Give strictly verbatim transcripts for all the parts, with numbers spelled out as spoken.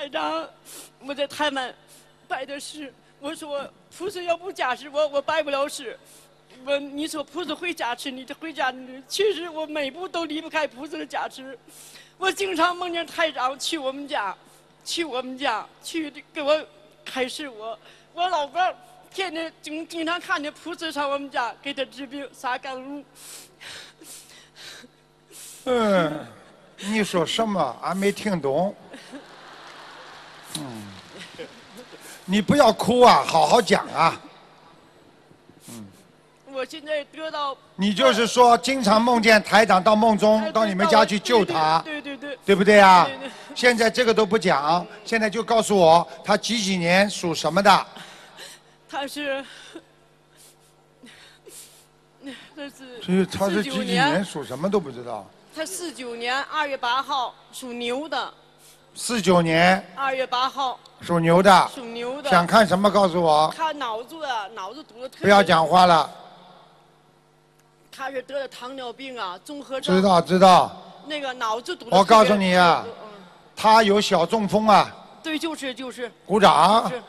台长，我在台湾拜的是，我说菩萨要不加持我，我拜不了事。我你说菩萨会加持你，这会加持，确实我每步都离不开菩萨的加持。我经常梦见台长去我们家，去我们家去给我开示我，我老伴天天经经常看见菩萨上我们家给他治病撒甘露。 嗯，你说什么？俺没听懂。嗯，你不要哭啊，好好讲啊。嗯。 我现在得到。 你就是说，经常梦见台长到梦中到你们家去救他， 对对对， 对不对啊？ 对对。 现在这个都不讲，现在就告诉我他几几年属什么的。 他是，他是。 所以他是几几年属什么都不知道。 他四九年二月八号属牛的。 四九年。 二月八号。 属牛的。 属牛的。 想看什么？告诉我。 看脑子啊，脑子堵得特别。 不要讲话了。 他是得了糖尿病啊，综合症。 知道知道。 那个脑子堵得。 我告诉你啊，他有小中风啊。 对，就是就是。 鼓掌。 是。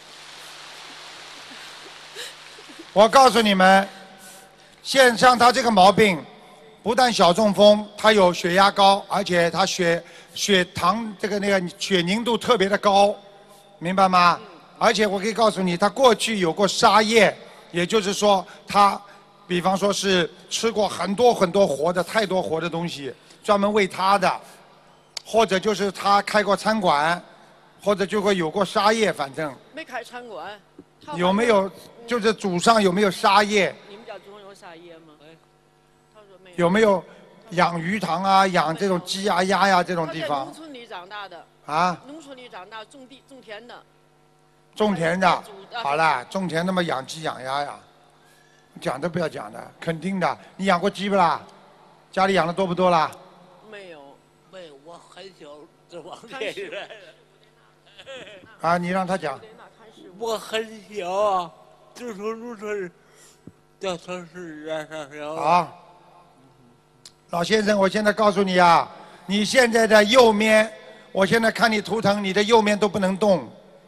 我告诉你们，现像他这个毛病，不但小中风，他有血压高，而且他血血糖这个那个血凝度特别的高，明白吗？嗯、而且我可以告诉你，他过去有过沙叶，也就是说他。比方说是吃过很多很多活的，太多活的东西，专门喂他的，或者就是他开过餐馆，或者就会有过沙业，反正。 没开餐馆。 有没有就是祖上有没有沙业？ 你们家祖上有沙业吗？他说没有。 有没有养鱼塘啊，养这种鸡呀、鸭呀这种地方？ 农村里长大的。 啊。 农村里长大，种地种田的。 种田的，好了，种田那么养鸡养鸭呀。讲都不要讲的，肯定的。你养过鸡不啦？家里养的多不多啦？ 没有， 没有，我很小就往这来了。 啊，你让他讲。 我很小啊，就从农村到城市来上学。 好，老先生，我现在告诉你啊，你现在的右面，我现在看你图腾，你的右面都不能动。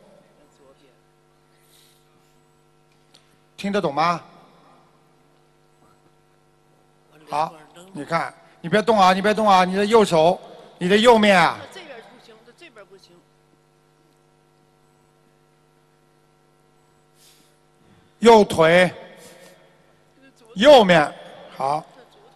听得懂吗？好，你看，你别动啊，你别动啊，你的右手，你的右面啊。 这边不行，这边不行。 右腿，右面，好。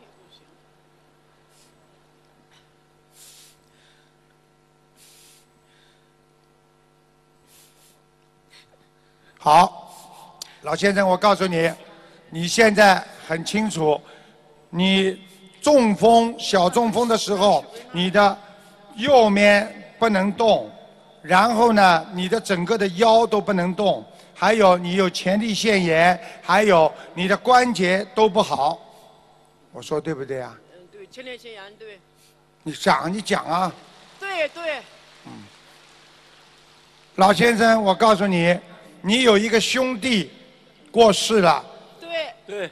好，老先生，我告诉你，你现在很清楚。你中风、小中风的时候，你的右面不能动，然后呢，你的整个的腰都不能动，还有你有前列腺炎，还有你的关节都不好。我说对不对啊？ 嗯，对，前列腺炎，对。 你讲，你讲啊。 对对。 嗯。老先生，我告诉你，你有一个兄弟过世了。 对。 对。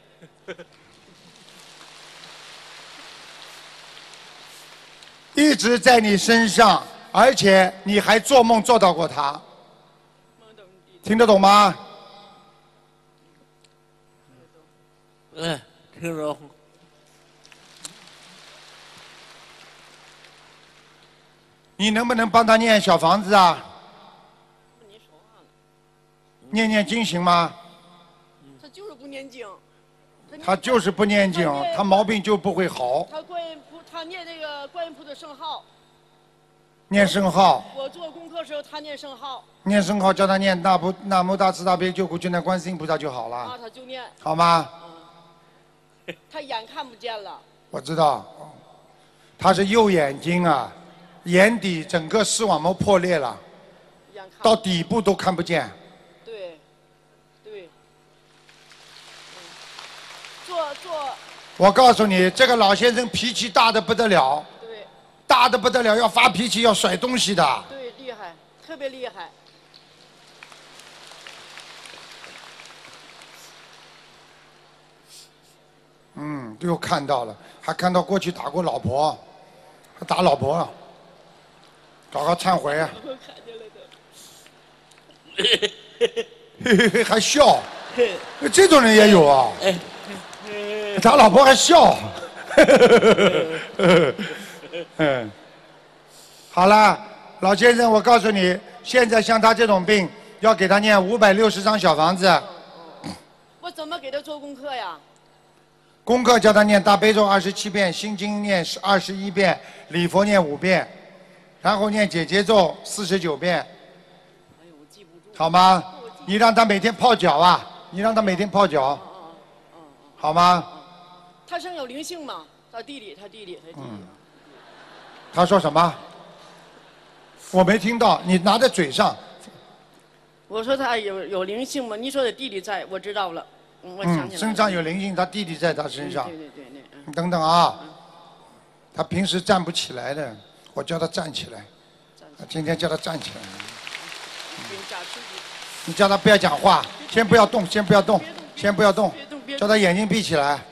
一直在你身上，而且你还做梦做到过他，听得懂吗？ 嗯，听懂。 你能不能帮他念小房子啊？念念经行吗？ 他就是不念经。 他就是不念经，他毛病就不会好。 他观音菩，他念那个观音菩萨圣号。 念圣号。 我做功课时候，他念圣号。 念圣号，叫他念大不南无大慈大悲救苦救难观世音菩萨就好了。 啊，他就念。 好吗？ 嗯。他眼看不见了。 我知道，他是右眼睛啊，眼底整个视网膜破裂了，到底部都看不见。 对，对。做做。 我告诉你，这个老先生脾气大的不得了， 对， 大的不得了，要发脾气，要甩东西的。 对，厉害，特别厉害。 嗯，又看到了，还看到过去打过老婆，还打老婆了， 搞搞忏悔啊！ 我看见了都。 嘿嘿嘿，还笑，这种人也有啊。他老婆还笑。嗯，好了，老先生，我告诉你，现在像他这种病，要给他念五百六十张小房子。 我怎么给他做功课呀？ 功课叫他念大悲咒二十七遍，心经念二十一遍，礼佛念五遍，然后念解结咒四十九遍。 哎呦，我记不住。 好吗？你让他每天泡脚啊！你让他每天泡脚，好吗？ 他身有灵性吗？他弟弟，他弟弟，他弟弟。 嗯。他说什么？我没听到，你拿在嘴上。 我说他有有灵性吗？你说他弟弟在，我知道了。嗯，我想起来了。 嗯，身上有灵性，他弟弟在他身上。 对对对对。 你等等啊，他平时站不起来的，我叫他站起来。今天叫他站起来。你叫他不要讲话，先不要动，先不要动，先不要动，叫他眼睛闭起来。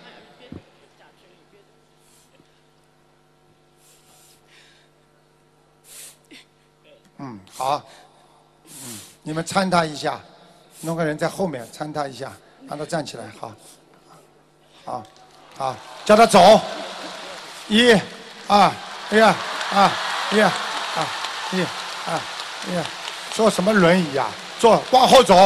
嗯，好，嗯，你们搀他一下，弄个人在后面搀他一下，让他站起来，好，好，好，叫他走，一、二、一、二、一、二、一、二、一，坐什么轮椅呀？坐，往后走。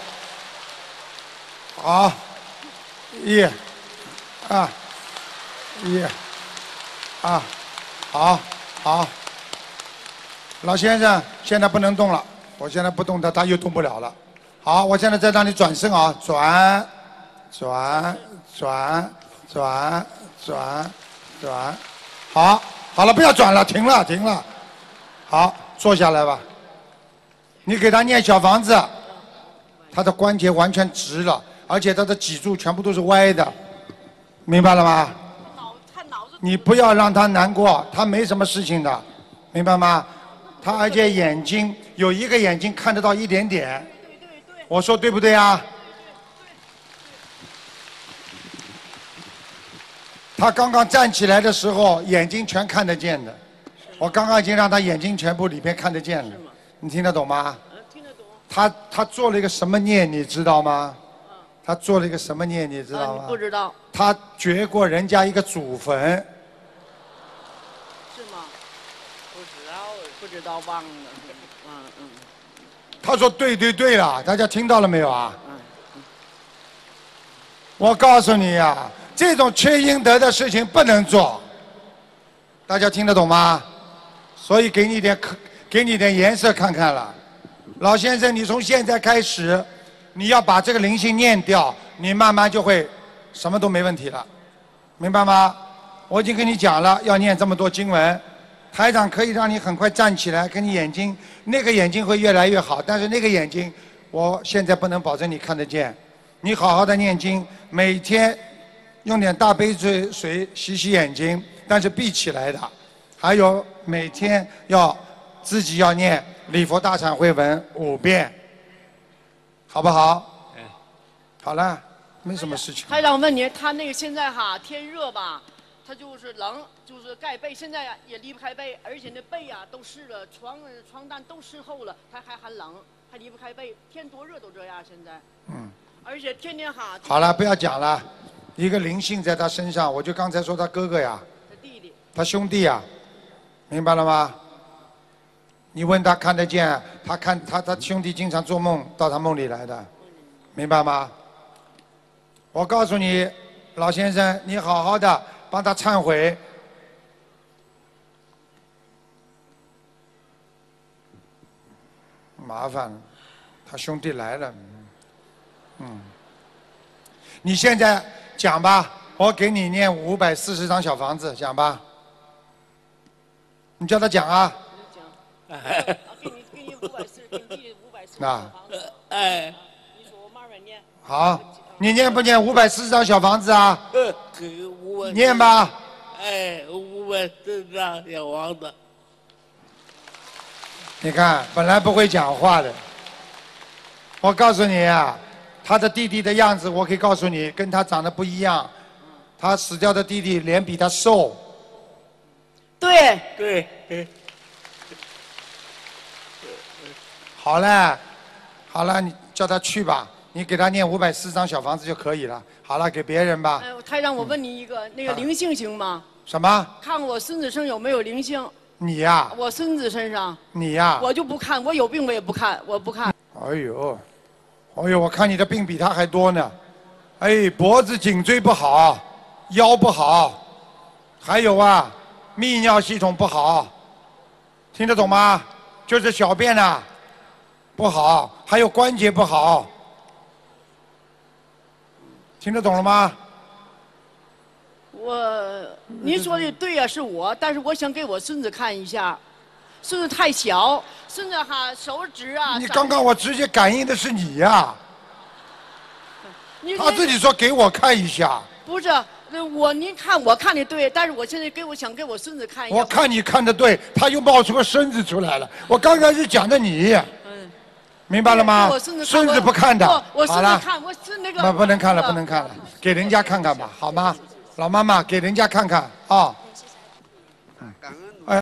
好，一、二、一、二，好，好。老先生，现在不能动了，我现在不动他，他又动不了了。好，我现在再让你转身啊，转，转，转，转，转，转。好，好了，不要转了，停了，停了。好，坐下来吧。你给他念小房子，他的关节完全直了，而且他的脊柱全部都是歪的，明白了吗？你不要让他难过，他没什么事情的，明白吗？他而且眼睛有一个眼睛看得到一点点，我说对不对啊？他刚刚站起来的时候眼睛全看得见的，我刚刚已经让他眼睛全部里边看得见了，你听得懂吗？ 听得懂。 他他做了一个什么孽，你知道吗？他做了一个什么孽，你知道吗？ 不知道。 他掘过人家一个祖坟。 是吗？不知道，不知道，忘了。嗯嗯。 他说对对对了，大家听到了没有啊？ 嗯。 我告诉你呀、啊，这种缺阴德的事情不能做。大家听得懂吗？所以给你点可，给你点颜色看看了。老先生，你从现在开始，你要把这个灵性念掉，你慢慢就会什么都没问题了，明白吗？我已经跟你讲了，要念这么多经文，台长可以让你很快站起来，跟你眼睛那个眼睛会越来越好，但是那个眼睛我现在不能保证你看得见。你好好的念经，每天用点大杯水水洗洗眼睛，但是闭起来的。还有每天要自己要念礼佛大忏悔文五遍，好不好？ 哎， 好了，没什么事情。 台长问你，他那个现在哈天热吧，他就是冷，就是盖被，现在呀也离不开被，而且那被呀都湿了，床床单都湿厚了，他还还冷，还离不开被，天多热都这样现在。 嗯。 而且天天哈。 好了，不要讲了，一个灵性在他身上，我就刚才说他哥哥呀， 他弟弟， 他兄弟呀，明白了吗？你问他看得见，他看他他兄弟经常做梦到他梦里来的，明白吗？我告诉你，老先生，你好好的帮他忏悔。麻烦了，他兄弟来了。嗯，你现在讲吧，我给你念五百四十张小房子，讲吧。你叫他讲啊。 讲。啊，给你给你五百四，给你弟弟五百四十啊。 哎。你说我慢慢念。 好，你念不念五百四十张小房子啊？ 呃，给五百。 念吧。 哎，五百四十张小房子。 你看，本来不会讲话的，我告诉你啊。他的弟弟的样子，我可以告诉你，跟他长得不一样。他死掉的弟弟脸比他瘦。 对。 对。 好了，好了，你叫他去吧，你给他念五百四张小房子就可以了。好了，给别人吧。 哎，台长，我问你一个，那个灵性行吗？ 什么？ 看看我孙子身上有没有灵性？ 你呀、 我孙子身上， 你呀、 我就不看，我有病我也不看，我不看。 哎呦，哎呦，我看你的病比他还多呢。哎，脖子、颈椎不好，腰不好，还有啊，泌尿系统不好，听得懂吗？就是小便啊不好，还有关节不好，听得懂了吗？ 我，您说的对呀、是我，但是我想给我孙子看一下，孙子太小，孙子哈手指啊。 你刚刚我直接感应的是你呀、 你他自己说给我看一下， 不是，呃我您看我看的对，但是我现在给我想给我孙子看一下。 我看你看的对，他又冒出个孙子出来了。我刚刚是讲的你， 嗯， 明白了吗？ 给我孙子看孙子不看的， 我我好了， 孙子看，我孙那个。 不不能看了，不能看了，给人家看看吧，好吗？老妈妈给人家看看啊。 感恩